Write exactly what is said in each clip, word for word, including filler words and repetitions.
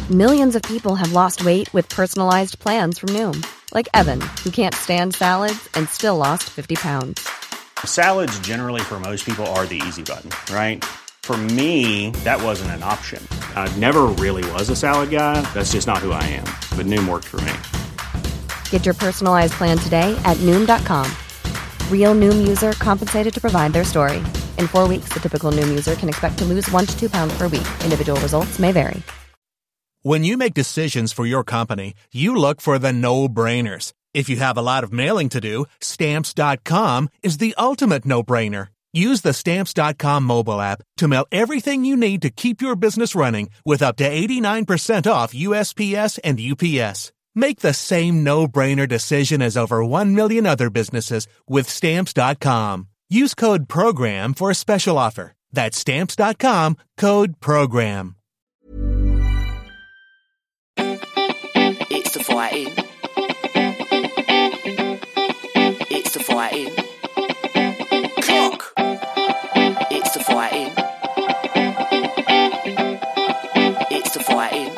Millions of people have lost weight with personalized plans from Noom. Like Evan, who can't stand salads and still lost fifty pounds. Salads generally for most people are the easy button, right? For me, that wasn't an option. I never really was a salad guy. That's just not who I am. But Noom worked for me. Get your personalized plan today at Noom dot com. Real Noom user compensated to provide their story. In four weeks, the typical Noom user can expect to lose one to two pounds per week. Individual results may vary. When you make decisions for your company, you look for the no-brainers. If you have a lot of mailing to do, Stamps dot com is the ultimate no-brainer. Use the Stamps dot com mobile app to mail everything you need to keep your business running with up to eighty-nine percent off U S P S and U P S. Make the same no-brainer decision as over one million other businesses with Stamps dot com. Use code PROGRAM for a special offer. That's Stamps dot com, code PROGRAM. It's the fighting. It's the fighting. Clock. It's the fighting. It's the fighting.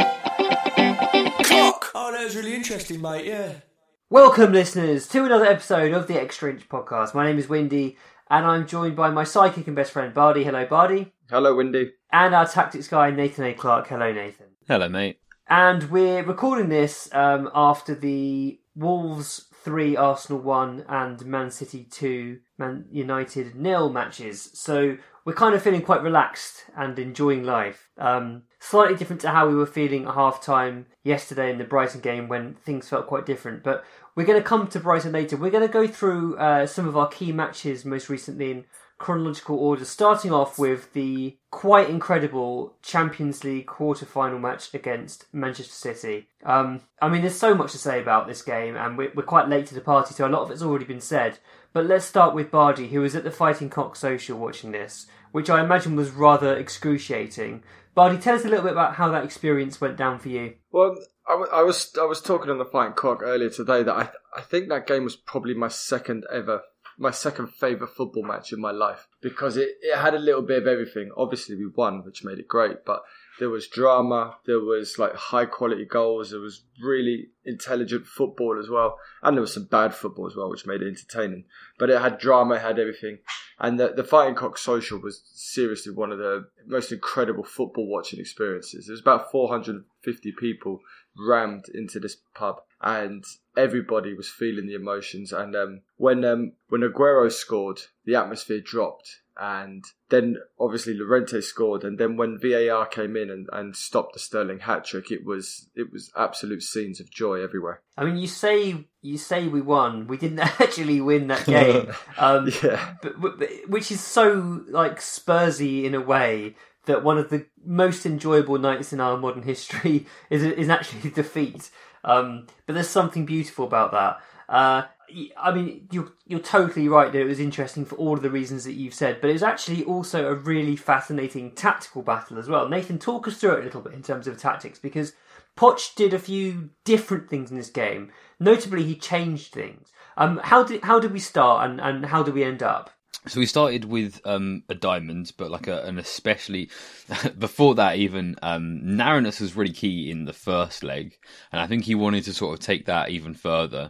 Clock. Oh, that was really interesting, mate, yeah. Welcome, listeners, to another episode of the Extra Inch podcast. My name is Windy, and I'm joined by my sidekick and best friend, Bardi. Hello, Bardi. Hello, Windy. And our tactics guy, Nathan A. Clark. Hello, Nathan. Hello, mate. And we're recording this um, after the Wolves three, Arsenal one, and Man City two, Man United nil matches. So we're kind of feeling quite relaxed and enjoying life. Um, slightly different to how we were feeling at half-time yesterday in the Brighton game when things felt quite different. But we're going to come to Brighton later. We're going to go through uh, some of our key matches most recently in chronological order, starting off with the quite incredible Champions League quarter-final match against Manchester City. Um, I mean, there's so much to say about this game, and we're, we're quite late to the party, so a lot of it's already been said. But let's start with Bardi, who was at the Fighting Cock Social watching this, which I imagine was rather excruciating. Bardi, tell us a little bit about how that experience went down for you. Well, I, w- I was I was talking on the Fighting Cock earlier today that I th- I think that game was probably my second ever, my second favourite football match in my life, because it, it had a little bit of everything. Obviously we won, which made it great, but there was drama, there was like high quality goals, there was really intelligent football as well, and there was some bad football as well, which made it entertaining. But it had drama, it had everything. And the, the Fighting Cock Social was seriously one of the most incredible football watching experiences. There was about four hundred fifty people rammed into this pub, and everybody was feeling the emotions. And um, when um, when Aguero scored, the atmosphere dropped. And then obviously Llorente scored, and then when V A R came in and, and stopped the Sterling hat-trick, it was it was absolute scenes of joy everywhere. I mean, you say you say we won. We didn't actually win that game, um, yeah. but, but, which is so like Spursy in a way that one of the most enjoyable nights in our modern history is is actually defeat. Um, but there's something beautiful about that. Uh, I mean, you're, you're totally right that it was interesting for all of the reasons that you've said, but it was actually also a really fascinating tactical battle as well. Nathan, talk us through it a little bit in terms of tactics, because Poch did a few different things in this game. Notably, he changed things. Um, how did how did we start, and, and how did we end up? So we started with um, a diamond, but like a, an especially before that even um, narrowness was really key in the first leg, and I think he wanted to sort of take that even further.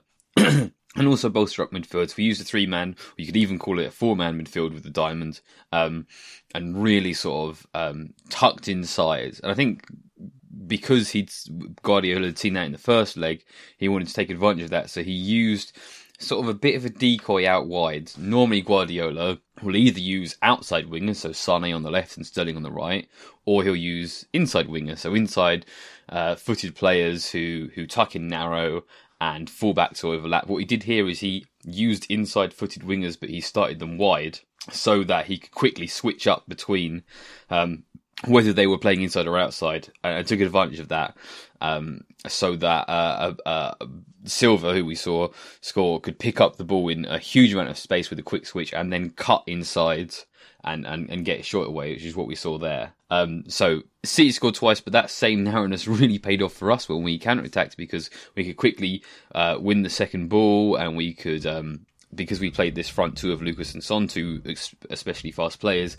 And also bolster up midfield. So we used a three-man, or you could even call it a four-man midfield with the diamond, um, and really sort of um, tucked inside. And I think because he'd Guardiola had seen that in the first leg, he wanted to take advantage of that. So he used sort of a bit of a decoy out wide. Normally Guardiola will either use outside wingers, so Sané on the left and Sterling on the right, or he'll use inside wingers, so inside uh, footed players who, who tuck in narrow and fullbacks to overlap. What he did here is he used inside-footed wingers, but he started them wide so that he could quickly switch up between um, whether they were playing inside or outside, and I took advantage of that um, so that uh, uh, uh, Silva, who we saw score, could pick up the ball in a huge amount of space with a quick switch and then cut inside and, and, and get short away, which is what we saw there. Um, so City scored twice, but that same narrowness really paid off for us when we counter-attacked, because we could quickly uh, win the second ball, and we could, um, because we played this front two of Lucas and Son, two especially fast players,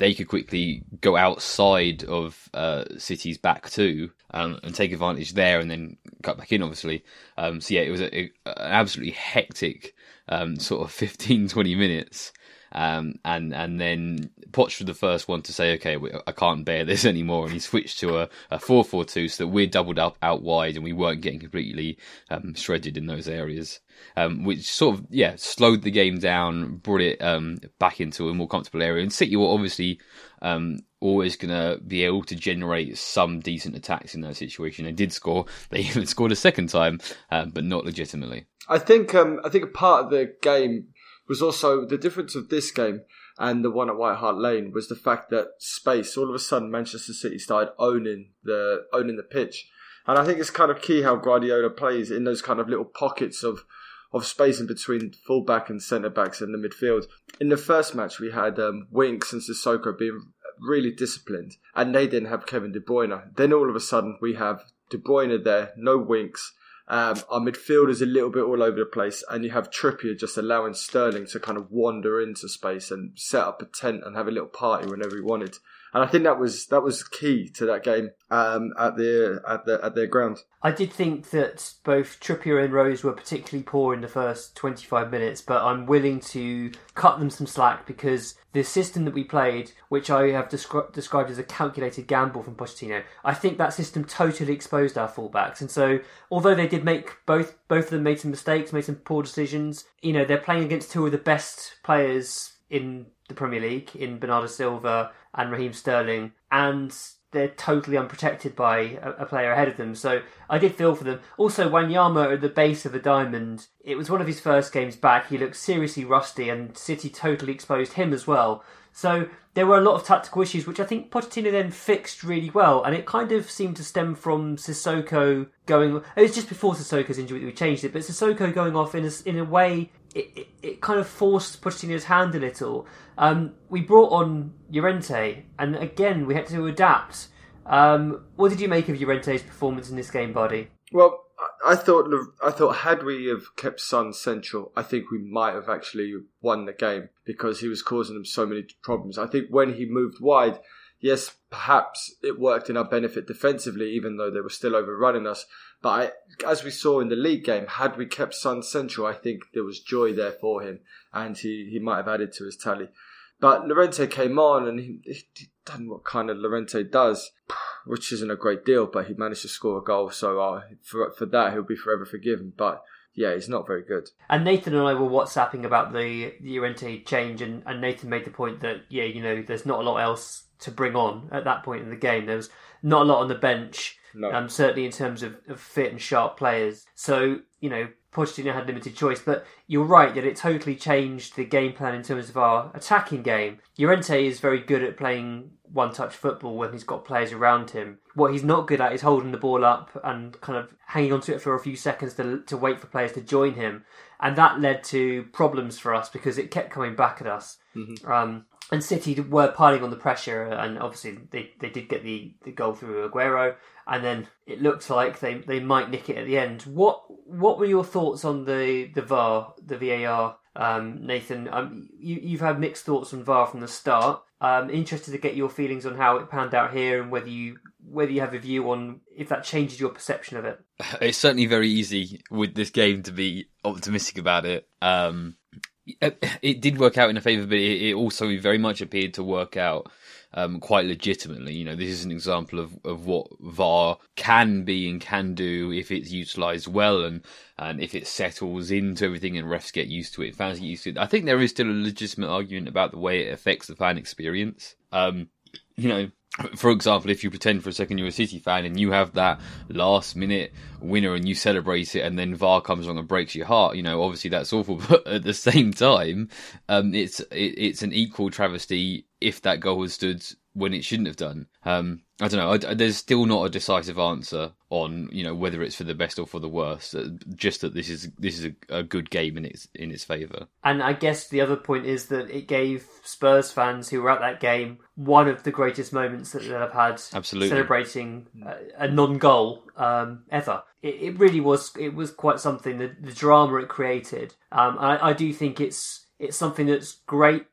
they could quickly go outside of uh, City's back two um, and take advantage there and then cut back in, obviously. Um, so yeah, it was a, a, an absolutely hectic um, sort of fifteen, twenty minutes. Um, and and then Poch was the first one to say, okay, I can't bear this anymore, and he switched to a, a four four two so that we're doubled up out wide and we weren't getting completely um, shredded in those areas, um, which sort of, yeah, slowed the game down, brought it um, back into a more comfortable area. And City were obviously um, always going to be able to generate some decent attacks in that situation. They did score. They even scored a second time, um, but not legitimately. I think um, I think a part of the game was also the difference of this game and the one at White Hart Lane was the fact that space, all of a sudden Manchester City started owning the owning the pitch. And I think it's kind of key how Guardiola plays in those kind of little pockets of, of space in between fullback and centre-backs in the midfield. In the first match, we had um, Winks and Sissoko being really disciplined, and they didn't have Kevin De Bruyne. Then all of a sudden, we have De Bruyne there, no Winks. Um, our midfield is a little bit all over the place, and you have Trippier just allowing Sterling to kind of wander into space and set up a tent and have a little party whenever he wanted. And I think that was that was key to that game um, at their at the at their ground. I did think that both Trippier and Rose were particularly poor in the first twenty-five minutes, but I'm willing to cut them some slack because the system that we played, which I have descri- described as a calculated gamble from Pochettino, I think that system totally exposed our fullbacks. And so, although they did make both both of them made some mistakes, made some poor decisions, you know, they're playing against two of the best players in the Premier League, in Bernardo Silva and Raheem Sterling, and they're totally unprotected by a, a player ahead of them. So I did feel for them. Also, Wanyama at the base of the diamond, it was one of his first games back. He looked seriously rusty, and City totally exposed him as well. So there were a lot of tactical issues, which I think Pochettino then fixed really well. And it kind of seemed to stem from Sissoko going... It was just before Sissoko's injury that we changed it, but Sissoko going off in a, in a way... It, it, it kind of forced Pochettino's hand a little. Um, we brought on Llorente, and again, we had to adapt. Um, what did you make of Llorente's performance in this game, Buddy? Well, I thought I thought had we have kept Son central, I think we might have actually won the game because he was causing them so many problems. I think when he moved wide, yes, perhaps it worked in our benefit defensively, even though they were still overrunning us. But I, as we saw in the league game, had we kept Son central, I think there was joy there for him, and he, he might have added to his tally. But Llorente came on, and he, he done what kind of Llorente does, which isn't a great deal, but he managed to score a goal. So uh, for for that, he'll be forever forgiven. But yeah, he's not very good. And Nathan and I were WhatsApping about the Llorente change, and, and Nathan made the point that, yeah, you know, there's not a lot else to bring on at that point in the game. There was not a lot on the bench. No. Um, certainly in terms of, of fit and sharp players. So, you know, Pochettino had limited choice, but you're right that it totally changed the game plan in terms of our attacking game. Llorente is very good at playing one-touch football when he's got players around him. What he's not good at is holding the ball up and kind of hanging onto it for a few seconds to, to wait for players to join him. And that led to problems for us because it kept coming back at us. Mm-hmm. Um, and City were piling on the pressure, and obviously they, they did get the, the goal through Aguero, and then it looked like they, they might nick it at the end. What what were your thoughts on the, the V A R, the V A R, um, Nathan? Um, you, you've had mixed thoughts on V A R from the start. Um, interested to get your feelings on how it panned out here, and whether you whether you have a view on if that changes your perception of it. It's certainly very easy with this game to be optimistic about it. Um, it, it did work out in a favour, but it, it also very much appeared to work out um, quite legitimately. You know, this is an example of, of what V A R can be and can do if it's utilised well, and, and if it settles into everything and refs get used to it, fans get used to it. I think there is still a legitimate argument about the way it affects the fan experience. Um, you know, for example, if you pretend for a second you're a City fan and you have that last minute winner and you celebrate it, and then V A R comes along and breaks your heart, you know, obviously that's awful. But at the same time, um, it's it, it's an equal travesty if that goal was stood when it shouldn't have done. Um, I don't know. I, there's still not a decisive answer on, you know, whether it's for the best or for the worst. Just that this is this is a, a good game in its in its favour. And I guess the other point is that it gave Spurs fans who were at that game one of the greatest moments that they've had. Absolutely. Celebrating a, a non-goal um, ever. It, it really was. It was quite something. The, the drama it created. Um, I, I do think it's. It's something that's great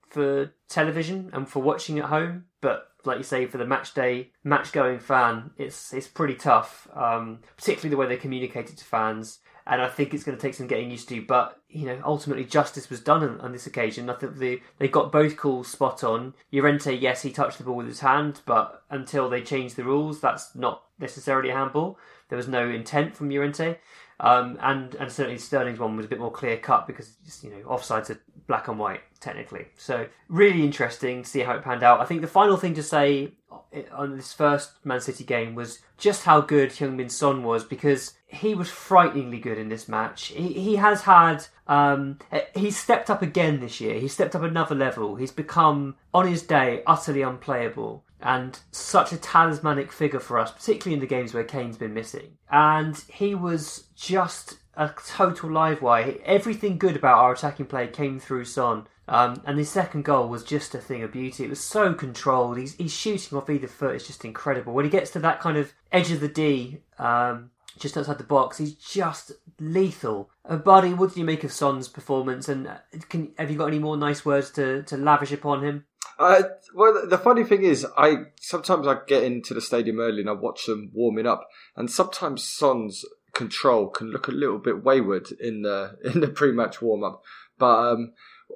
for television and for watching at home, but like you say, for the match day, match going fan, it's it's pretty tough, um, particularly the way they communicate it to fans. And I think it's going to take some getting used to. But, you know, ultimately justice was done on, on this occasion. I think they, they got both calls spot on. Llorente, yes, he touched the ball with his hand, but until they changed the rules, that's not necessarily a handball. There was no intent from Llorente. Um, and, and certainly Sterling's one was a bit more clear cut because, you know, offsides are black and white, technically. So really interesting to see how it panned out. I think the final thing to say on this first Man City game was just how good Heung-min Son was, because he was frighteningly good in this match. He he has had, um, he's stepped up again this year. He's stepped up another level. He's become, on his day, utterly unplayable and such a talismanic figure for us, particularly in the games where Kane's been missing. And he was just a total live wire. Everything good about our attacking play came through Son. Um, and his second goal was just a thing of beauty. It was so controlled. He's he's shooting off either foot. It's just incredible. When he gets to that kind of edge of the D, um, just outside the box, he's just lethal. Uh, Buddy, what do you make of Son's performance? And can, have you got any more nice words to, to lavish upon him? Uh, well, the funny thing is, I sometimes I get into the stadium early and I watch them warming up, and sometimes Son's control can look a little bit wayward in the in the pre-match warm-up, but um,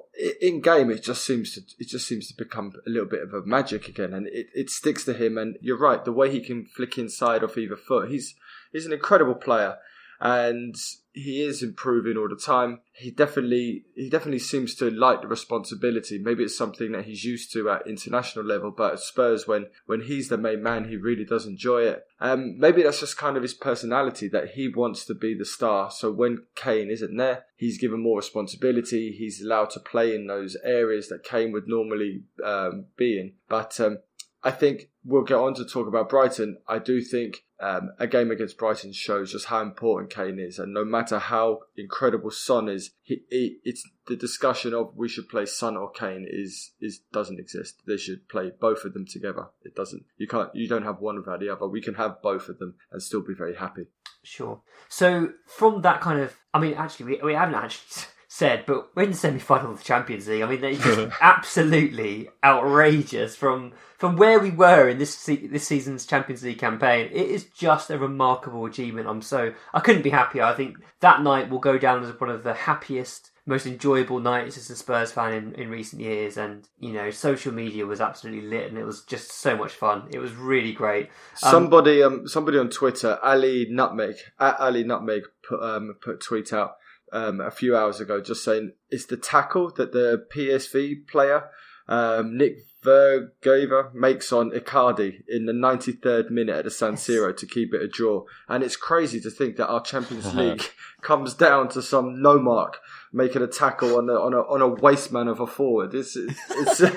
in game it just seems to it just seems to become a little bit of a magic again, and it, it sticks to him. And you're right, the way he can flick inside off either foot, he's he's an incredible player. And he is improving all the time. He definitely he definitely seems to like the responsibility. Maybe it's something that he's used to at international level, but at Spurs, when, when he's the main man, he really does enjoy it. Um, maybe that's just kind of his personality, that he wants to be the star. So when Kane isn't there, he's given more responsibility. He's allowed to play in those areas that Kane would normally um, be in. But um, I think we'll get on to talk about Brighton. I do think Um, a game against Brighton shows just how important Kane is, and no matter how incredible Son is, he, he, it's the discussion of we should play Son or Kane is is doesn't exist. They should play both of them together. It doesn't. You can't. You don't have one without the other. We can have both of them and still be very happy. Sure. So from that kind of, I mean, actually, we, we haven't actually said, but we're in the semi-final of the Champions League. I mean, they're just absolutely outrageous from from where we were in this se- this season's Champions League campaign. It is just a remarkable achievement. I'm so I couldn't be happier. I think that night will go down as one of the happiest, most enjoyable nights as a Spurs fan in, in recent years. And you know, social media was absolutely lit, and it was just so much fun. It was really great. Um, somebody um somebody on Twitter, Ali Nutmeg at Ali Nutmeg put um put a tweet out Um, a few hours ago, just saying it's the tackle that the P S V player um, Nick Vergaver makes on Icardi in the ninety-third minute at the San Siro to keep it a draw. And it's crazy to think that our Champions League comes down to some no mark making a tackle on a on a on a waste man of a forward. It's it's it's,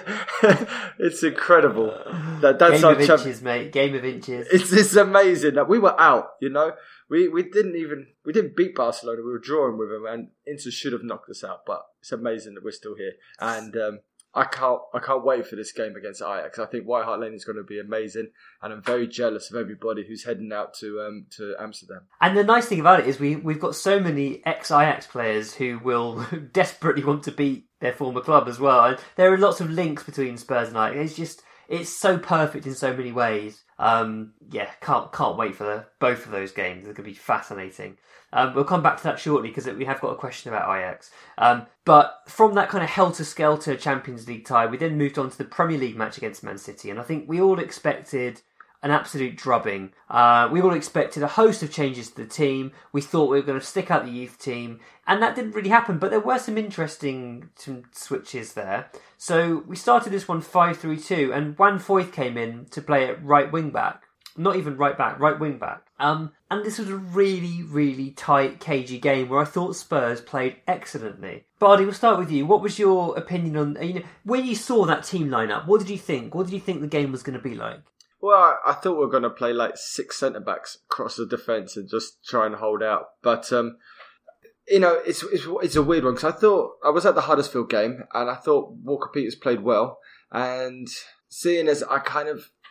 it's incredible. That that's Game our of champ- inches, mate. Game of inches. It's it's amazing that we were out. You know. We we didn't even we didn't beat Barcelona. We were drawing with them, and Inter should have knocked us out. But it's amazing that we're still here, and um, I can't I can't wait for this game against Ajax. I think White Hart Lane is going to be amazing, and I'm very jealous of everybody who's heading out to um to Amsterdam. And the nice thing about it is we we've got so many ex-Ajax players who will desperately want to beat their former club as well. And there are lots of links between Spurs and Ajax. It's just it's so perfect in so many ways. Um, yeah, can't can't wait for the, both of those games. They're going to be fascinating. Um, we'll come back to that shortly because we have got a question about Ajax. Um, but from that kind of helter-skelter Champions League tie, we then moved on to the Premier League match against Man City, and I think we all expected an absolute drubbing. Uh, we all expected a host of changes to the team. We thought we were going to stick out the youth team, and that didn't really happen, but there were some interesting some switches there. So we started this one five three two, and Juan Foyth came in to play at right wing-back. Not even right back, right wing-back. Um, and this was a really, really tight, cagey game where I thought Spurs played excellently. Bardi, we'll start with you. What was your opinion on, you know, when you saw that team lineup, what did you think? What did you think the game was going to be like? Well, I, I thought we were going to play like six centre-backs across the defence and just try and hold out. But, um, you know, it's, it's it's a weird one because I thought, I was at the Huddersfield game and I thought Walker Peters played well. And seeing as I kind of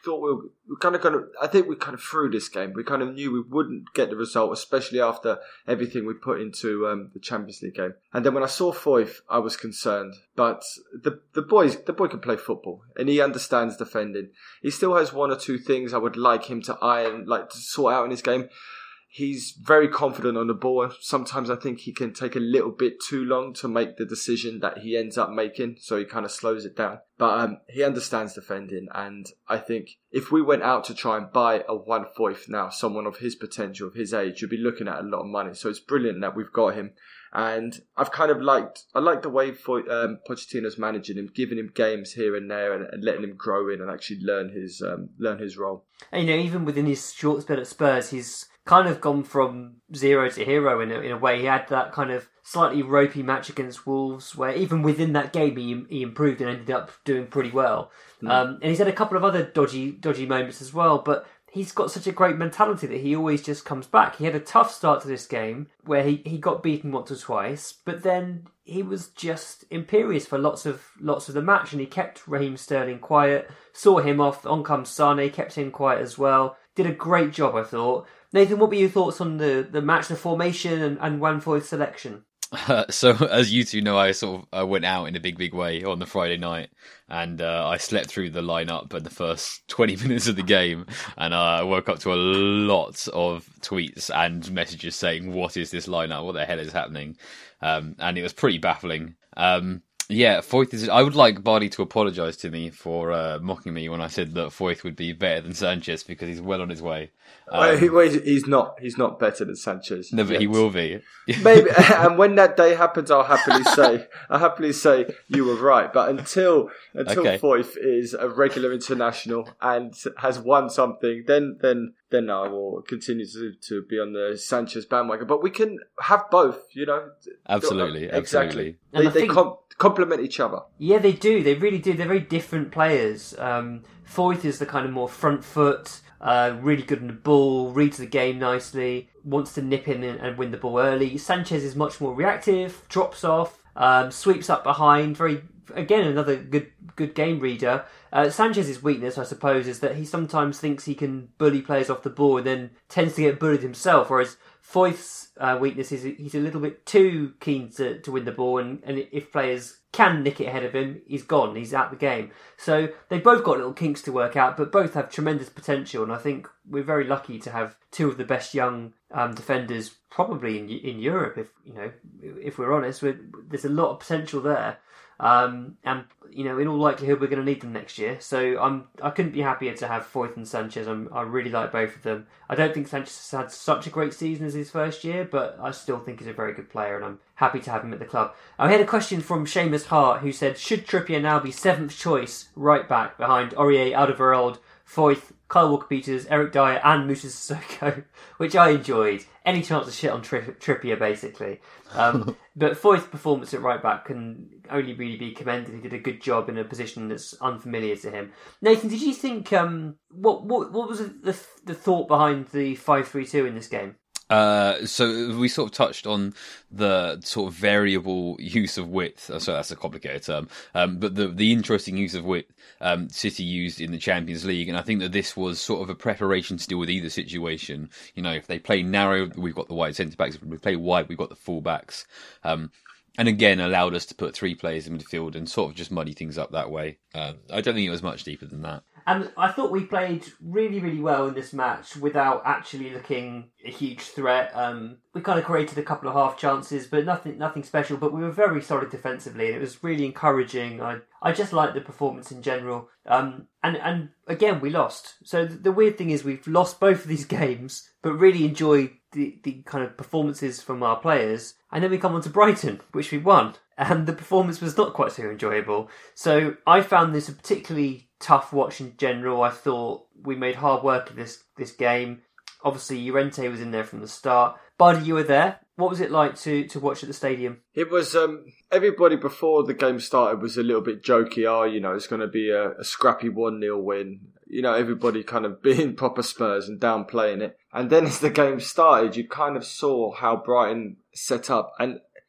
thought we were, we were kind of going to. I think we kind of threw this game. We kind of knew we wouldn't get the result, especially after everything we put into um, the Champions League game. And then when I saw Foyth, I was concerned. But the the boys, the boy can play football, and he understands defending. He still has one or two things I would like him to iron, like to sort out in his game. He's very confident on the ball. Sometimes I think he can take a little bit too long to make the decision that he ends up making, so he kind of slows it down. But um, he understands defending, and I think if we went out to try and buy a one Foyth now, someone of his potential, of his age, you'd be looking at a lot of money. So it's brilliant that we've got him. And I've kind of liked, I like the way for, um, Pochettino's managing him, giving him games here and there, and, and letting him grow in and actually learn his um, learn his role. And, you know, even within his short spell at Spurs, he's kind of gone from zero to hero in a, in a way. He had that kind of slightly ropey match against Wolves where even within that game he, he improved and ended up doing pretty well. Mm. Um, and he's had a couple of other dodgy dodgy moments as well, but he's got such a great mentality that he always just comes back. He had a tough start to this game where he, he got beaten once or twice, but then he was just imperious for lots of lots of the match, and he kept Raheem Sterling quiet, saw him off. On comes Sane, kept him quiet as well. Did a great job, I thought. Nathan, what were your thoughts on the, the match, the formation, and, and Juan Foyth's selection? Uh, so, as you two know, I sort of I went out in a big, big way on the Friday night, and uh, I slept through the lineup in the first twenty minutes of the game, and uh, I woke up to a lot of tweets and messages saying, "What is this lineup? What the hell is happening?" Um, and it was pretty baffling. Um, Yeah, Foyth is. I would like Bardi to apologise to me for uh, mocking me when I said that Foyth would be better than Sanchez, because he's well on his way. Um, well, he, well, he's not. He's not better than Sanchez. No, but yet. He will be. Maybe, and when that day happens, I'll happily say, I'll happily say you were right. But until until okay. Foyth is a regular international and has won something, then then then I will continue to to be on the Sanchez bandwagon. But we can have both, you know. Absolutely, exactly. absolutely. They, they think... com- complement each other. Yeah, they do. They really do. They're very different players. Um, Foyth is the kind of more front foot, uh, really good in the ball, reads the game nicely, wants to nip in and, and win the ball early. Sanchez is much more reactive, drops off, um, sweeps up behind. Very, again, another good good game reader. Uh, Sanchez's weakness, I suppose, is that he sometimes thinks he can bully players off the ball and then tends to get bullied himself, whereas Foyth's uh, weakness is he's a little bit too keen to, to win the ball, and, and if players can nick it ahead of him, he's gone, he's out the game. So they've both got little kinks to work out, but both have tremendous potential, and I think we're very lucky to have two of the best young um, defenders probably in in Europe. If you know, if we're honest, we're, there's a lot of potential there. Um, and you know, in all likelihood, we're going to need them next year. So I'm, I couldn't be happier to have Foyth and Sanchez. I'm, I really like both of them. I don't think Sanchez has had such a great season as his first year, but I still think he's a very good player, and I'm happy to have him at the club. I had a question from Seamus Hart, who said, "Should Trippier now be seventh choice right back behind Aurier, Alderweireld, Foyth, Kyle Walker-Peters, Eric Dyer, and Moussa Sissoko?" Which I enjoyed. Any chance to shit on Tri- Trippier, basically. Um, but Foyth's performance at right back can only really be commended. He did a good job in a position that's unfamiliar to him. Nathan, did you think um, what what what was the the thought behind the five three two in this game? Uh, so we sort of touched on the sort of variable use of width. So that's a complicated term. Um, but the the interesting use of width um, City used in the Champions League, and I think that this was sort of a preparation to deal with either situation. You know, if they play narrow, we've got the wide centre backs. If we play wide, we've got the full backs. Um, and again, allowed us to put three players in midfield and sort of just muddy things up that way. Um, I don't think it was much deeper than that. And I thought we played really, really well in this match without actually looking a huge threat. Um, we kind of created a couple of half chances, but nothing nothing special. But we were very solid defensively, and it was really encouraging. I I just liked the performance in general. Um, and, and again, we lost. So the, the weird thing is we've lost both of these games, but really enjoyed the, the kind of performances from our players. And then we come on to Brighton, which we won. And the performance was not quite so enjoyable. So I found this a particularly tough watch in general. I thought we made hard work of this this game. Obviously, Llorente was in there from the start. Bardi, you were there. What was it like to, to watch at the stadium? It was, um, everybody before the game started was a little bit jokey. Oh, you know, it's going to be a, a scrappy one nil win. You know, everybody kind of being proper Spurs and downplaying it. And then as the game started, you kind of saw how Brighton set up. And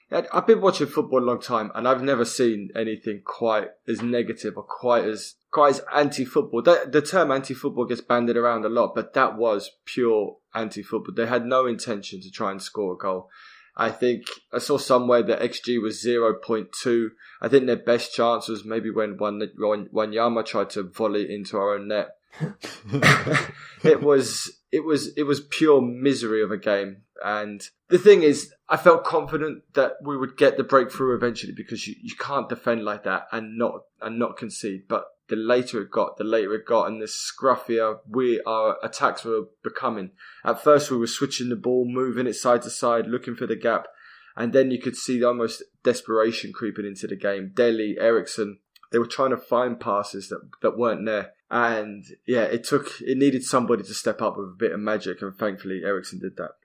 I've been watching football a long time, and I've never seen anything quite as negative or quite as quite as anti-football. The, the term anti-football gets bandied around a lot, but that was pure anti-football. They had no intention to try and score a goal. I think I saw somewhere that X G was zero point two. I think their best chance was maybe when Wanyama tried to volley into our own net. it was it was it was pure misery of a game. And the thing is, I felt confident that we would get the breakthrough eventually, because you, you can't defend like that and not and not concede. But the later it got, the later it got, and the scruffier we our attacks were becoming. At first, we were switching the ball, moving it side to side, looking for the gap, and then you could see almost desperation creeping into the game. Dele, Eriksen, they were trying to find passes that that weren't there. And yeah, it took it needed somebody to step up with a bit of magic, and thankfully Eriksen did that.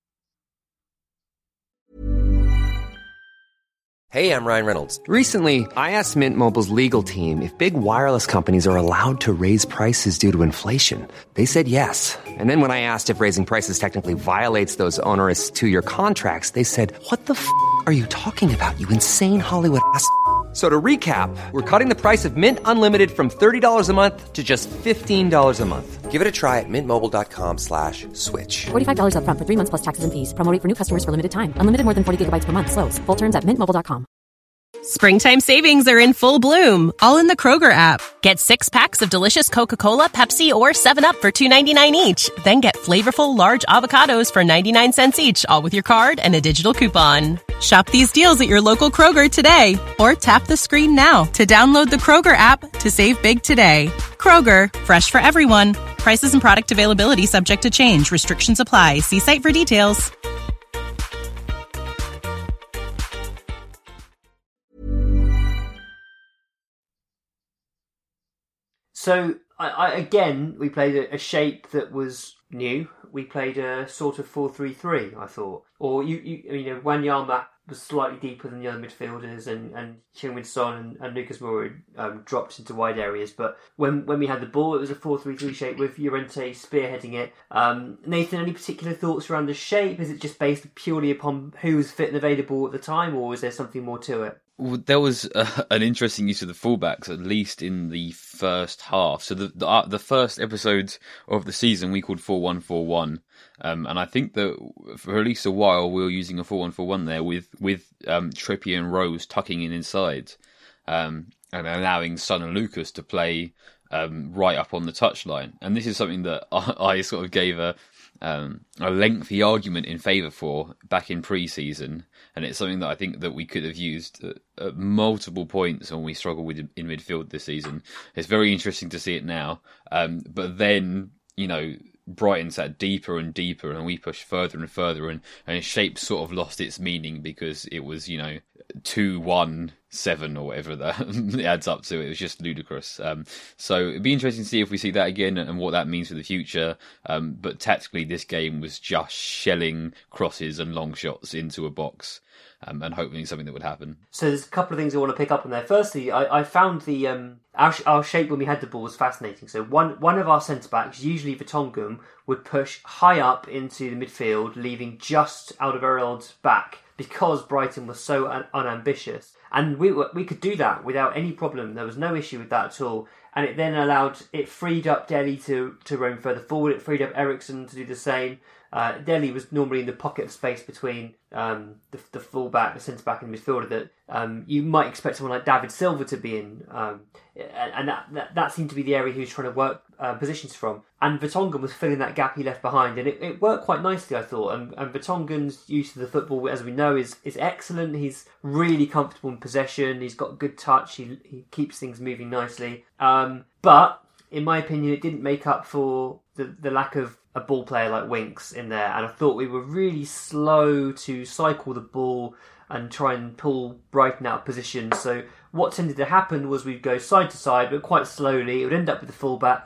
Hey, I'm Ryan Reynolds. Recently, I asked Mint Mobile's legal team if big wireless companies are allowed to raise prices due to inflation. They said yes. And then when I asked if raising prices technically violates those onerous two-year contracts, they said, "What the f*** are you talking about, you insane Hollywood ass f- So to recap, we're cutting the price of Mint Unlimited from thirty dollars a month to just fifteen dollars a month. Give it a try at mintmobile.com slash switch. forty-five dollars up front for three months plus taxes and fees. Promo rate for new customers for limited time. Unlimited more than forty gigabytes per month. Slows full terms at mint mobile dot com. Springtime savings are in full bloom, all in the Kroger app. Get six packs of delicious Coca-Cola, Pepsi, or seven up for two ninety-nine each. Then get flavorful large avocados for ninety-nine cents each, all with your card and a digital coupon. Shop these deals at your local Kroger today, or tap the screen now to download the Kroger app to save big today. Kroger, fresh for everyone. Prices and product availability subject to change. Restrictions apply. See site for details. So, I, I, again, we played a, a shape that was new. We played a sort of four three three, I thought. Or, you, you, you know, Wanyama was slightly deeper than the other midfielders, and, and Heung-min Son and, and Lucas Moura um, dropped into wide areas. But when when we had the ball, it was a four three three shape with Llorente spearheading it. Um, Nathan, any particular thoughts around the shape? Is it just based purely upon who was fit and available at the time, or is there something more to it? There was uh, an interesting use of the fullbacks, at least in the first half. So the the, uh, the first episode of the season we called four one four one, um, and I think that for at least a while we were using a four one four one there with with um, Trippier and Rose tucking in inside, um, and allowing Son and Lucas to play um, right up on the touchline. And this is something that I, I sort of gave a um, a lengthy argument in favour for back in pre-season. And it's something that I think that we could have used at, at multiple points when we struggled with in midfield this season. It's very interesting to see it now. Um, but then, you know, Brighton sat deeper and deeper, and we pushed further and further, and, and shape sort of lost its meaning because it was, you know, two one seven or whatever that it adds up to. It was just ludicrous. Um, so it'd be interesting to see if we see that again and what that means for the future. Um, but tactically, this game was just shelling crosses and long shots into a box. Um, and hoping something that would happen. So there's a couple of things I want to pick up on there. Firstly, I, I found the um, our, our shape when we had the ball was fascinating. So one one of our centre backs, usually Vertonghen, would push high up into the midfield, leaving just Alderweireld's back because Brighton was so un- unambitious, and we were, we could do that without any problem. There was no issue with that at all. And it then allowed, it freed up Dele to, to roam further forward. It freed up Eriksen to do the same. Uh, Dele was normally in the pocket of space between um, the, the full-back, the centre-back and the midfielder that um, you might expect someone like David Silva to be in. Um, and that, that that seemed to be the area he was trying to work uh, positions from. And Vertonghen was filling that gap he left behind. And it, it worked quite nicely, I thought. And, and Vertonghen's use of the football, as we know, is, is excellent. He's really comfortable in possession. He's got good touch. He, he keeps things moving nicely. Um, but, in my opinion, it didn't make up for the, the lack of a ball player like Winks in there, and I thought we were really slow to cycle the ball and try and pull Brighton out of position. So what tended to happen was we'd go side to side, but quite slowly. It would end up with the fullbacks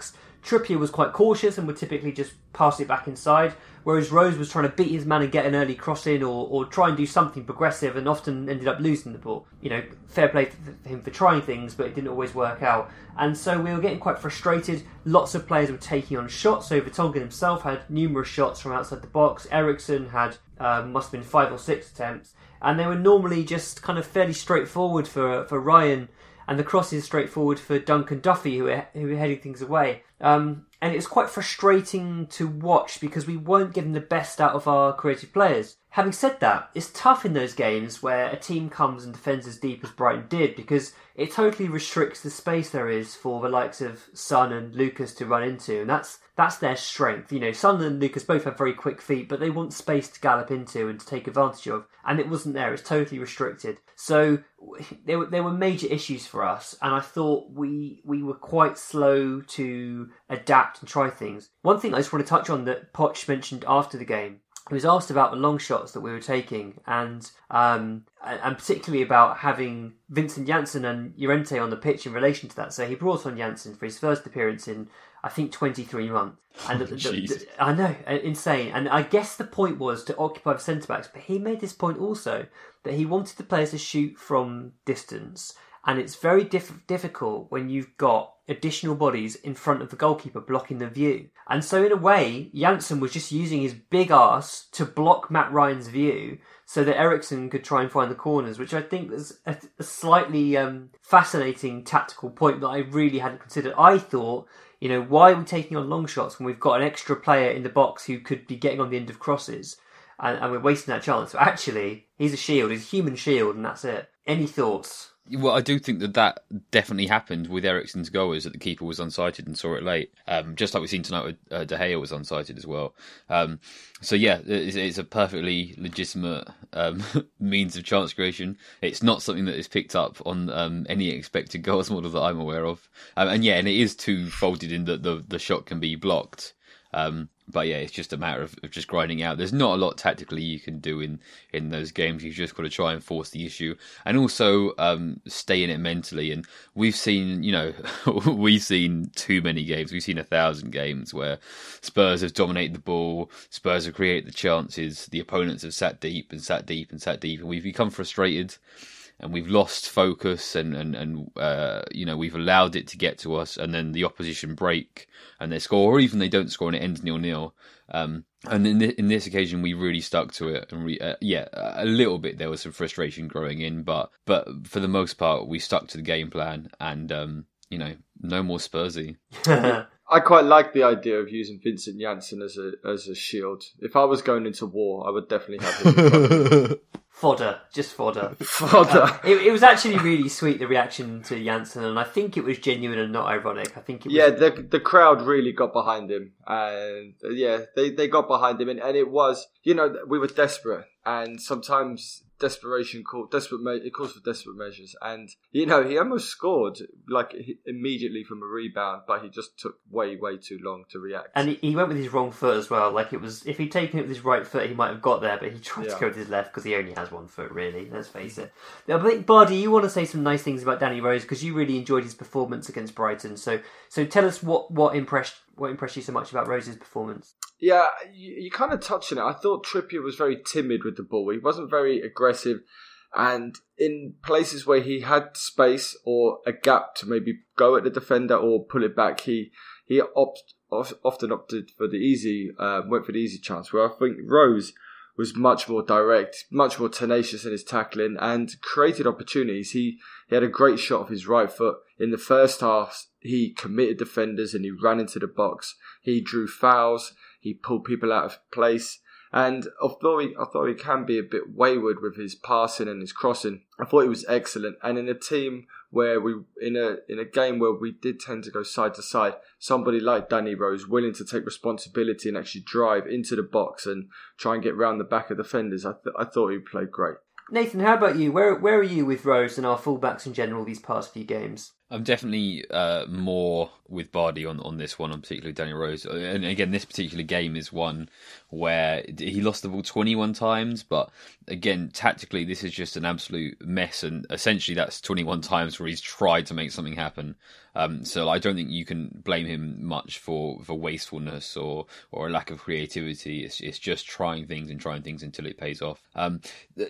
Trippier was quite cautious and would typically just pass it back inside, whereas Rose was trying to beat his man and get an early cross in, or, or try and do something progressive, and often ended up losing the ball. You know, fair play for him for trying things, but it didn't always work out. And so we were getting quite frustrated. Lots of players were taking on shots. So Vertonghen himself had numerous shots from outside the box. Eriksen had, uh, must have been five or six attempts. And they were normally just kind of fairly straightforward for for Ryan, and the crosses straightforward for Duncan Duffy, who were, who were heading things away. Um, and it was quite frustrating to watch because we weren't getting the best out of our creative players. Having said that, it's tough in those games where a team comes and defends as deep as Brighton did, because it totally restricts the space there is for the likes of Son and Lucas to run into, and that's that's their strength. You know, Son and Lucas both have very quick feet, but they want space to gallop into and to take advantage of, and it wasn't there. It's totally restricted. So there were there were major issues for us, and I thought we we were quite slow to adapt and try things. One thing I just want to touch on that Poch mentioned after the game. He was asked about the long shots that we were taking, and um, and particularly about having Vincent Janssen and Llorente on the pitch in relation to that. So he brought on Janssen for his first appearance in, I think, twenty-three months. And the, the, the, I know, insane. And I guess the point was to occupy the centre-backs, but he made this point also, that he wanted the players to shoot from distance. And it's very diff- difficult when you've got additional bodies in front of the goalkeeper blocking the view. And so in a way, Janssen was just using his big arse to block Matt Ryan's view so that Eriksen could try and find the corners, which I think was a, a slightly um, fascinating tactical point that I really hadn't considered. I thought, you know, why are we taking on long shots when we've got an extra player in the box who could be getting on the end of crosses? And, and we're wasting that chance. So actually, he's a shield, he's a human shield, and that's it. Any thoughts? Well, I do think that that definitely happened with Eriksen's goal, is that the keeper was unsighted and saw it late. Um, just like we've seen tonight with uh, De Gea was unsighted as well. Um, so yeah, it's, it's a perfectly legitimate um, means of chance creation. It's not something that is picked up on um, any expected goals model that I'm aware of. Um, and yeah, and it is two-folded in that the, the shot can be blocked. Um, but yeah, it's just a matter of, of just grinding out. There's not a lot tactically you can do in, in those games. You've just got to try and force the issue, and also um, stay in it mentally. And we've seen, you know, we've seen too many games. We've seen a thousand games where Spurs have dominated the ball, Spurs have created the chances, the opponents have sat deep and sat deep and sat deep, and we've become frustrated. And we've lost focus, and and and uh, you know, we've allowed it to get to us, and then the opposition break and they score, or even they don't score and it ends nil nil. Um, and in, th- in this occasion, we really stuck to it, and re- uh, yeah, a little bit there was some frustration growing in, but but for the most part, we stuck to the game plan, and um, you know, no more Spursy. I quite like the idea of using Vincent Janssen as a as a shield. If I was going into war, I would definitely have him. Fodder, just fodder. Fodder. Uh, it, it was actually really sweet, the reaction to Janssen, and I think it was genuine and not ironic. I think it was... Yeah, the the crowd really got behind him, and uh, yeah, they, they got behind him, and, and it was, you know, we were desperate, and sometimes desperation call desperate me- it calls for desperate measures, and you know, he almost scored like immediately from a rebound, but he just took way way too long to react, and he, he went with his wrong foot as well. Like, it was, if he'd taken it with his right foot, he might have got there, but he tried yeah. to go with his left because he only has one foot, really, let's face it. Now, I think, Bardi, you want to say some nice things about Danny Rose because you really enjoyed his performance against Brighton, so so tell us what what impressed what impressed you so much about Rose's performance. Yeah, you, you kind of touched on it. I thought Trippier was very timid with the ball. He wasn't very aggressive. And in places where he had space or a gap to maybe go at the defender or pull it back, he he opt, often opted for the easy, uh, went for the easy chance. Where I think Rose was much more direct, much more tenacious in his tackling, and created opportunities. He he had a great shot of his right foot. In the first half, he committed defenders and he ran into the box. He drew fouls. He pulled people out of place. And although he, although he can be a bit wayward with his passing and his crossing, I thought he was excellent. And in a team where we, in a in a game where we did tend to go side to side, somebody like Danny Rose, willing to take responsibility and actually drive into the box and try and get round the back of defenders, I, th- I thought he played great. Nathan, how about you? Where where are you with Rose and our fullbacks in general these past few games? I'm definitely uh, more with Bardi on, on this one, and particularly Daniel Rose. And again, this particular game is one where he lost the ball twenty-one times, but again, tactically, this is just an absolute mess, and essentially that's twenty-one times where he's tried to make something happen. Um, so I don't think you can blame him much for, for wastefulness or, or a lack of creativity. It's, it's just trying things and trying things until it pays off. Um,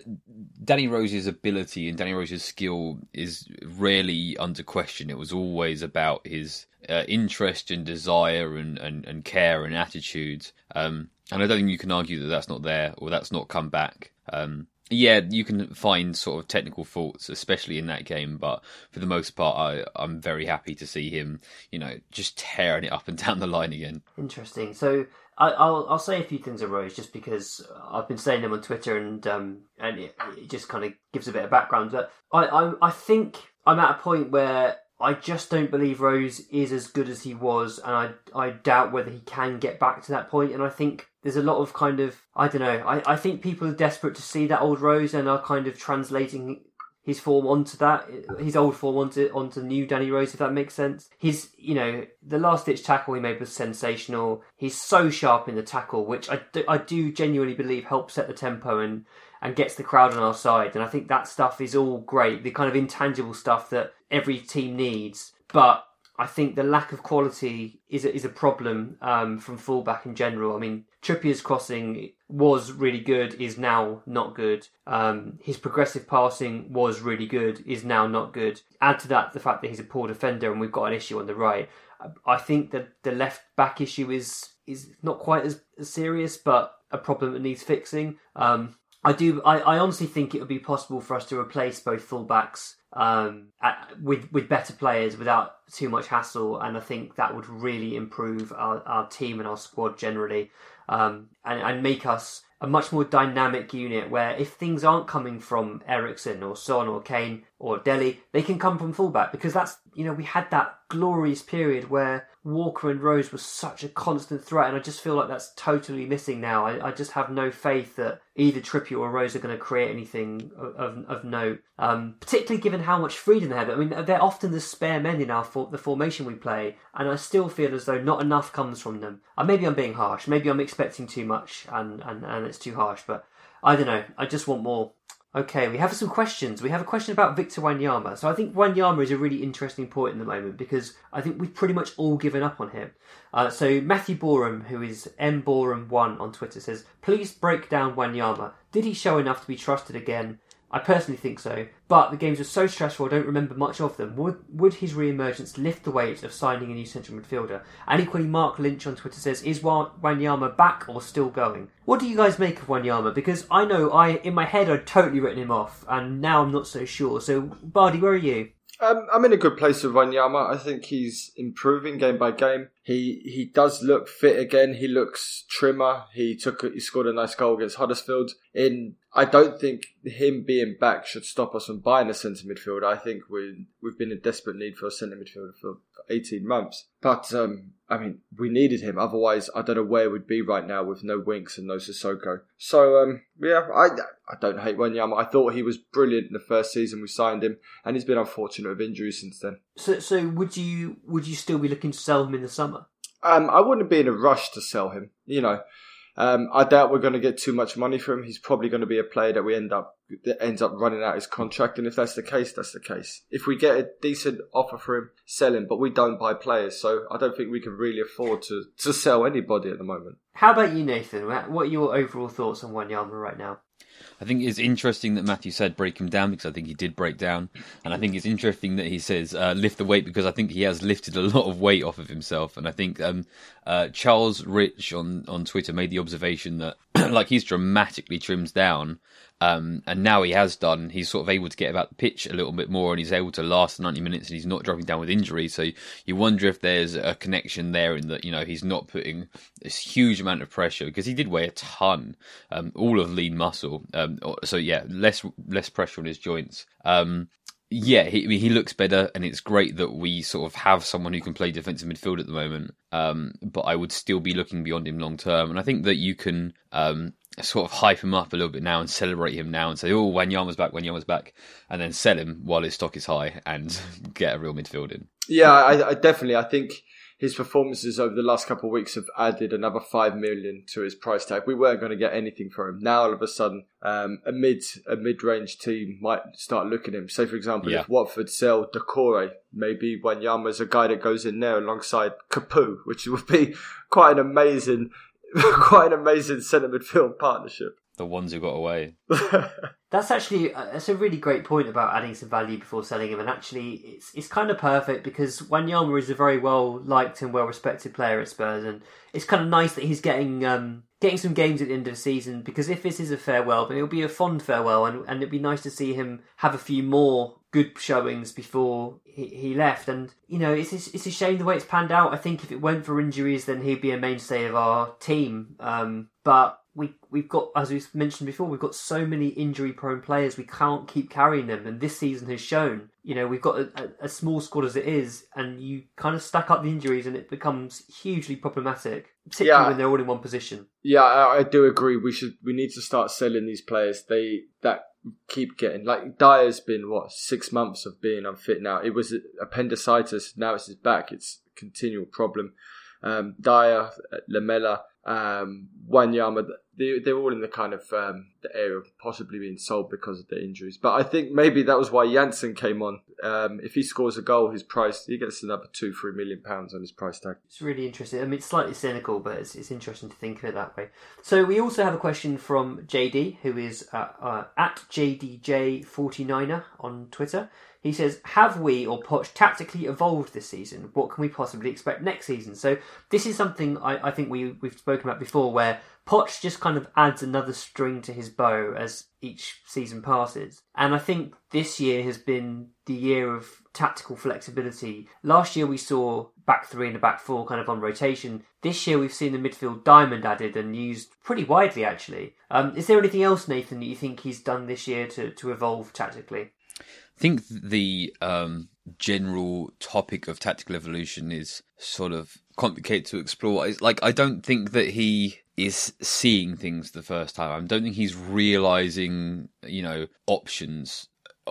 Danny Rose's ability and Danny Rose's skill is rarely under question. It was always about his uh, interest and desire and, and, and care and attitude. Um, and I don't think you can argue that that's not there or that's not come back. Um, yeah, you can find sort of technical faults, especially in that game, but for the most part, I, I'm very happy to see him, you know, just tearing it up and down the line again. Interesting. So I, I'll I'll say a few things on Rose just because I've been saying them on Twitter and um and it, it just kind of gives a bit of background. But I I I think I'm at a point where I just don't believe Rose is as good as he was, and I I doubt whether he can get back to that point. And I think there's a lot of kind of, I don't know, I, I think people are desperate to see that old Rose and are kind of translating his form onto that, his old form onto onto new Danny Rose, if that makes sense. His, you know, the last ditch tackle he made was sensational. He's so sharp in the tackle, which I do, I do genuinely believe helps set the tempo and and gets the crowd on our side. And I think that stuff is all great, the kind of intangible stuff that every team needs. But I think the lack of quality is a, is a problem um, from fullback in general. I mean, Trippier's crossing was really good, is now not good. Um, his progressive passing was really good, is now not good. Add to that the fact that he's a poor defender and we've got an issue on the right. I think that the left back issue is is not quite as, as serious, but a problem that needs fixing. Um, I do. I, I honestly think it would be possible for us to replace both fullbacks um, at, with with better players without too much hassle, and I think that would really improve our, our team and our squad generally, um, and, and make us a much more dynamic unit where if things aren't coming from Eriksen or Son or Kane or Dele, they can come from fullback, because that's, you know, we had that glorious period where Walker and Rose was such a constant threat, and I just feel like that's totally missing now. I, I just have no faith that either Trippier or Rose are going to create anything of, of, of note, um, particularly given how much freedom they have. I mean, they're often the spare men in our for, the formation we play, and I still feel as though not enough comes from them. Uh, maybe I'm being harsh. Maybe I'm expecting too much, and, and, and it's too harsh, but I don't know. I just want more. Okay, we have some questions. We have a question about Victor Wanyama. So I think Wanyama is a really interesting point in the moment because I think we've pretty much all given up on him. Uh, so Matthew Borum, who is M Borum one on Twitter, says, please break down Wanyama. Did he show enough to be trusted again? I personally think so, but the games were so stressful I don't remember much of them. Would would his re-emergence lift the weight of signing a new central midfielder? And equally, Mark Lynch on Twitter says, is Wanyama back or still going? What do you guys make of Wanyama? Because I know I in my head I'd totally written him off, and now I'm not so sure. So, Bardi, where are you? Um, I'm in a good place with Wanyama. I think he's improving game by game. He he does look fit again. He looks trimmer. He took he scored a nice goal against Huddersfield. In I don't think him being back should stop us from buying a centre midfielder. I think we we've been in desperate need for a centre midfielder for eighteen months. But um, I mean, we needed him. Otherwise, I don't know where we'd be right now with no Winks and no Sissoko. So um, yeah, I I don't hate Wanyama. I thought he was brilliant in the first season we signed him, and he's been unfortunate with injuries since then. So so would you would you still be looking to sell him in the summer? Um, I wouldn't be in a rush to sell him. You know, um, I doubt we're going to get too much money for him. He's probably going to be a player that we end up that ends up running out his contract. And if that's the case, that's the case. If we get a decent offer for him, sell him. But we don't buy players, so I don't think we can really afford to, to sell anybody at the moment. How about you, Nathan? What are your overall thoughts on Wanyama right now? I think it's interesting that Matthew said break him down, because I think he did break down. And I think it's interesting that he says uh, lift the weight, because I think he has lifted a lot of weight off of himself. And I think um, uh, Charles Rich on, on Twitter made the observation that like he's dramatically trimmed down. Um, and now he has done, he's sort of able to get about the pitch a little bit more, and he's able to last ninety minutes, and he's not dropping down with injury. So you wonder if there's a connection there in that, you know, he's not putting this huge amount of pressure, because he did weigh a ton, um, all of lean muscle. Um, so yeah, less less pressure on his joints. Um, yeah, he he looks better, and it's great that we sort of have someone who can play defensive midfield at the moment. Um, but I would still be looking beyond him long term, and I think that you can um, sort of hype him up a little bit now and celebrate him now and say, oh, Wanyama's back, Wanyama's back, and then sell him while his stock is high and get a real midfield in. Yeah, I, I definitely. I think his performances over the last couple of weeks have added another five million to his price tag. We weren't going to get anything for him. Now all of a sudden, um, a mid a mid range team might start looking at him. Say for example, yeah. if Watford sell Decore, maybe Wanyama's a guy that goes in there alongside Capu, which would be quite an amazing, quite an amazing centre midfield partnership. The ones who got away. That's actually that's a really great point about adding some value before selling him, and actually it's it's kind of perfect because Wanyama is a very well liked and well respected player at Spurs, and it's kind of nice that he's getting um, getting some games at the end of the season, because if this is a farewell, then it'll be a fond farewell, and, and it'd be nice to see him have a few more good showings before he, he left. And you know, it's it's a shame the way it's panned out. I think if it weren't for injuries, then he'd be a mainstay of our team. Um, but we we've got, as we mentioned before, we've got so many injury-prone players. We can't keep carrying them, and this season has shown. You know, we've got a, a small squad as it is, and you kind of stack up the injuries, and it becomes hugely problematic, particularly yeah. when they're all in one position. Yeah, I, I do agree. We should we need to start selling these players. They that keep getting, like Dyer's been what six months of being unfit now. It was appendicitis. Now it's his back. It's a continual problem. Um, Dyer, Lamela, um, Wanyama, they, they're all in the kind of um, the area of possibly being sold because of the injuries. But I think maybe that was why Janssen came on. Um, if he scores a goal, his price, he gets another two, three million pounds on his price tag. It's really interesting. I mean, it's slightly cynical, but it's, it's interesting to think of it that way. So we also have a question from J D, who is uh, uh, at J D J forty-niner on Twitter. He says, have we or Poch tactically evolved this season? What can we possibly expect next season? So this is something I, I think we, we've spoken about before, where Poch just kind of adds another string to his bow as each season passes. And I think this year has been the year of tactical flexibility. Last year we saw back three and a back four kind of on rotation. This year we've seen the midfield diamond added and used pretty widely, actually. Um, is there anything else, Nathan, that you think he's done this year to, to evolve tactically? I think the um, general topic of tactical evolution is sort of complicated to explore. It's like, I don't think that he is seeing things the first time. I don't think he's realising, you know, options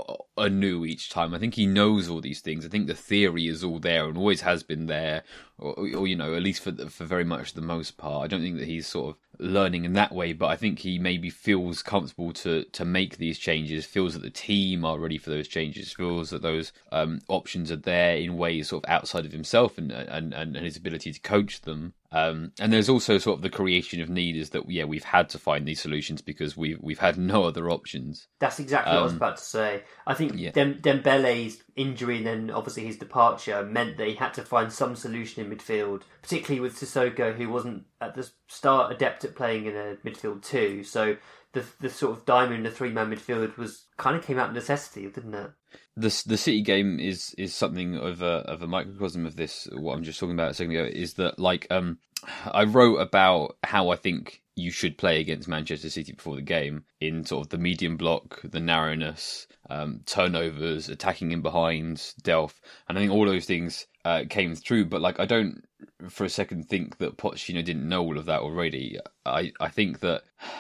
anew each time. I think he knows all these things. I think the theory is all there and always has been there, or, or you know, at least for the, for very much the most part. I don't think that he's sort of learning in that way, but I think he maybe feels comfortable to to make these changes, feels that the team are ready for those changes, feels that those um, options are there in ways sort of outside of himself and and, and his ability to coach them. Um, and there's also sort of the creation of need is that, yeah, we've had to find these solutions because we've, we've had no other options. That's exactly um, what I was about to say. I think yeah. Dem- Dembele's injury and then obviously his departure meant that he had to find some solution in midfield, particularly with Sissoko, who wasn't at the start adept at playing in a midfield too. So the the sort of diamond in the three-man midfield was kind of came out of necessity, didn't it? The the City game is is something of a of a microcosm of this. What I'm just talking about a second ago is that, like, um, I wrote about how I think you should play against Manchester City before the game in sort of the medium block, the narrowness, um, turnovers, attacking in behind, Delph, and I think all those things uh, came through. But like, I don't for a second think that Pochettino didn't know all of that already. I I think that.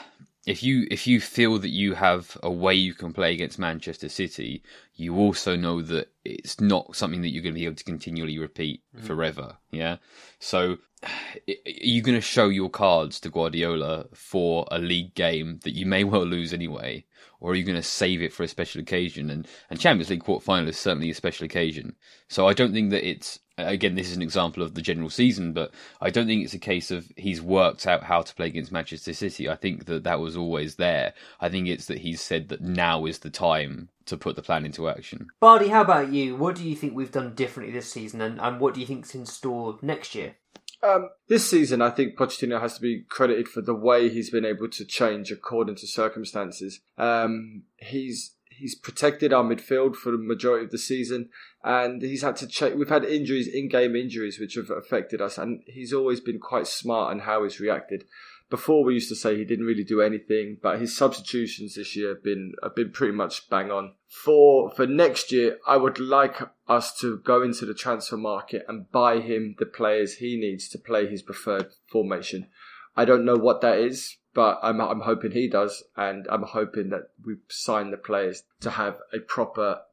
If you if you feel that you have a way you can play against Manchester City, you also know that it's not something that you're going to be able to continually repeat mm. forever. Yeah, so are you going to show your cards to Guardiola for a league game that you may well lose anyway, or are you going to save it for a special occasion? And and Champions League quarter-final is certainly a special occasion. So I don't think that it's, again, this is an example of the general season, but I don't think it's a case of he's worked out how to play against Manchester City. I think that that was always there. I think it's that he's said that now is the time to put the plan into action. Bardi, how about you? What do you think we've done differently this season, and, and what do you think's in store next year? Um, this season, I think Pochettino has to be credited for the way he's been able to change according to circumstances. Um, he's he's protected our midfield for the majority of the season, and he's had to check. We've had injuries, in-game injuries, which have affected us, and he's always been quite smart in how he's reacted. Before, we used to say he didn't really do anything, but his substitutions this year have been have been pretty much bang on. For for next year, I would like us to go into the transfer market and buy him the players he needs to play his preferred formation. I don't know what that is, but I'm I'm hoping he does, and I'm hoping that we sign the players to have a proper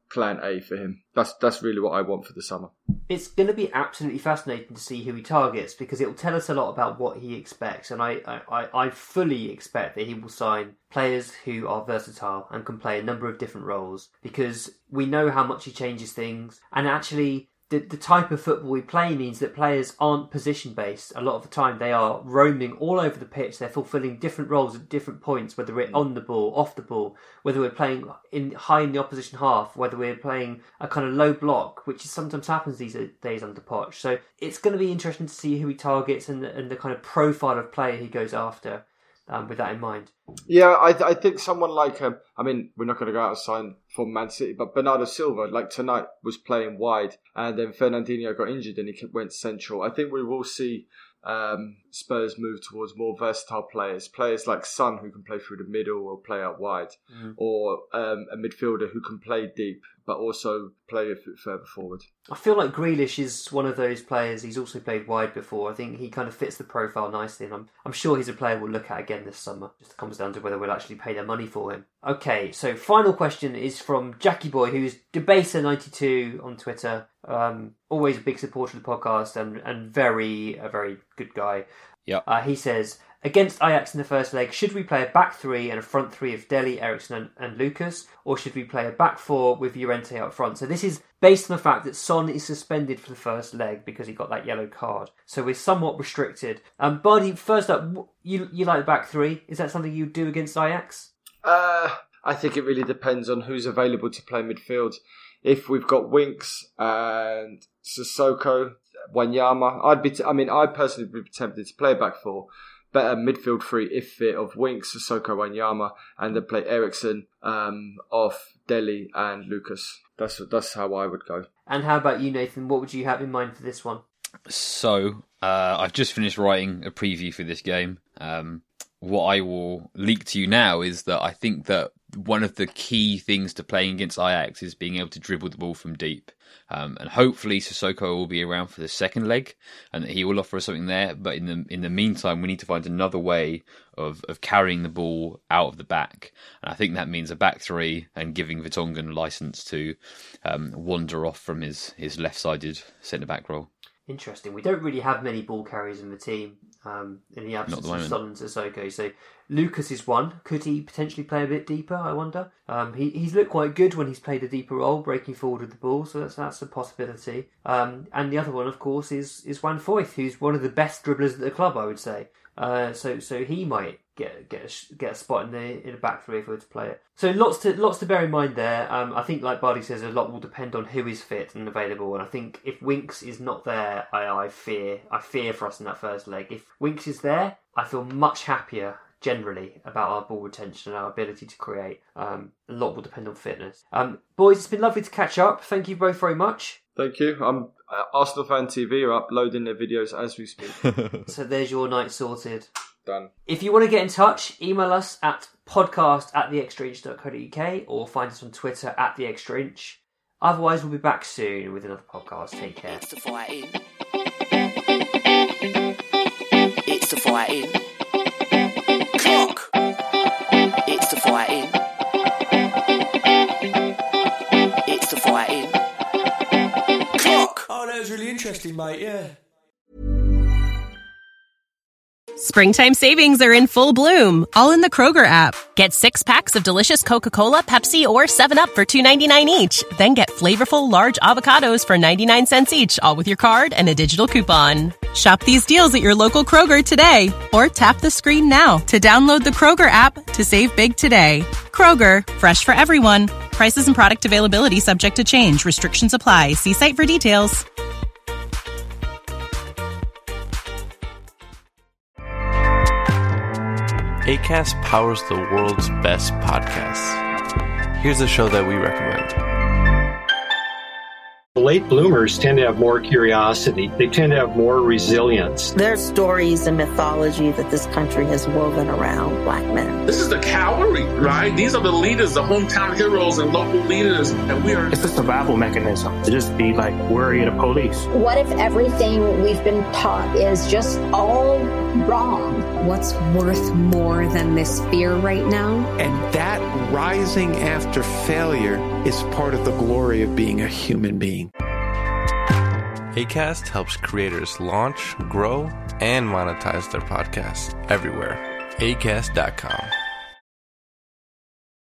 plan A for him. That's that's really what I want for the summer. It's going to be absolutely fascinating to see who he targets, because it will tell us a lot about what he expects. And I, I, I fully expect that he will sign players who are versatile and can play a number of different roles, because we know how much he changes things. And actually, the, the type of football we play means that players aren't position-based. A lot of the time they are roaming all over the pitch. They're fulfilling different roles at different points, whether we're on the ball, off the ball, whether we're playing in high in the opposition half, whether we're playing a kind of low block, which is sometimes happens these days under Poch. So it's going to be interesting to see who he targets and the, and the kind of profile of player he goes after. Um, with that in mind. Yeah, I I think someone like, um, I mean, we're not going to go out and sign for Man City, but Bernardo Silva, like tonight, was playing wide, and then Fernandinho got injured and he went central. I think we will see um, Spurs move towards more versatile players, players like Son, who can play through the middle or play out wide, mm. or um, a midfielder who can play deep, but also play a bit further forward. I feel like Grealish is one of those players. He's also played wide before. I think he kind of fits the profile nicely, and I'm I'm sure he's a player we'll look at again this summer. Just comes down to whether we'll actually pay their money for him. Okay, so final question is from Jackie Boy, who's Debaser ninety-two on Twitter. Um, always a big supporter of the podcast and and very a very good guy. Yeah. Uh, he says, against Ajax in the first leg, should we play a back three and a front three of Dele, Eriksen and, and Lucas, or should we play a back four with Llorente out front? So this is based on the fact that Son is suspended for the first leg because he got that yellow card. So we're somewhat restricted. Um, Bardi, first up, you you like the back three? Is that something you do against Ajax? Uh, I think it really depends on who's available to play midfield. If we've got Winks and Sissoko, Wanyama, I'd be. T- I mean, I personally would be tempted to play a back four. Better midfield three if fit of Winks, Sissoko, Wanyama, and then play Eriksen um, off Dele and Lucas. That's that's how I would go. And how about you, Nathan? What would you have in mind for this one? So uh, I've just finished writing a preview for this game. Um, what I will leak to you now is that I think that one of the key things to playing against Ajax is being able to dribble the ball from deep. Um, and hopefully Sissoko will be around for the second leg and that he will offer us something there. But in the in the meantime, we need to find another way of, of carrying the ball out of the back. And I think that means a back three and giving Vertonghen license to um, wander off from his, his left-sided centre-back role. Interesting. We don't really have many ball carriers in the team um, in the absence the of Son and Sissoko. So Lucas is one. Could he potentially play a bit deeper, I wonder? Um, he He's looked quite good when he's played a deeper role, breaking forward with the ball, so that's that's a possibility. Um, and the other one, of course, is, is Juan Foyth, who's one of the best dribblers at the club, I would say. Uh, so so he might get get a, get a spot in the in the back three if we were to play it. So lots to lots to bear in mind there. Um, I think, like Bardi says, a lot will depend on who is fit and available. And I think if Winks is not there, I, I fear I fear for us in that first leg. If Winks is there, I feel much happier generally about our ball retention and our ability to create. Um, a lot will depend on fitness. Um, boys, it's been lovely to catch up. Thank you both very much. Thank you. I'm uh, Arsenal Fan T V are uploading their videos as we speak. So there's your night sorted. Done. If you want to get in touch, email us at podcast at the extra inch dot co dot uk or find us on Twitter at the extra inch. Otherwise, we'll be back soon with another podcast. Take care. It's the fighting. It's the fighting. Clock. It's the fighting. It's the fighting. Clock. Oh, that was really interesting, mate, yeah. Springtime savings are in full bloom, all in the Kroger app. Get six packs of delicious Coca-Cola, Pepsi, or seven up for two ninety-nine each. Then get flavorful large avocados for ninety-nine cents each, all with your card and a digital coupon. Shop these deals at your local Kroger today, or tap the screen now to download the Kroger app to save big today. Kroger, fresh for everyone. Prices and product availability subject to change. Restrictions apply. See site for details. Acast powers the world's best podcasts. Here's a show that we recommend. Late bloomers tend to have more curiosity. They tend to have more resilience. There's stories and mythology that this country has woven around black men. This is the cavalry, right? These are the leaders, the hometown heroes and local leaders, and we are... It's a survival mechanism to just be like worried of police. What if everything we've been taught is just all wrong? What's worth more than this fear right now? And that rising after failure is part of the glory of being a human being. Acast helps creators launch, grow, and monetize their podcasts everywhere. acast dot com.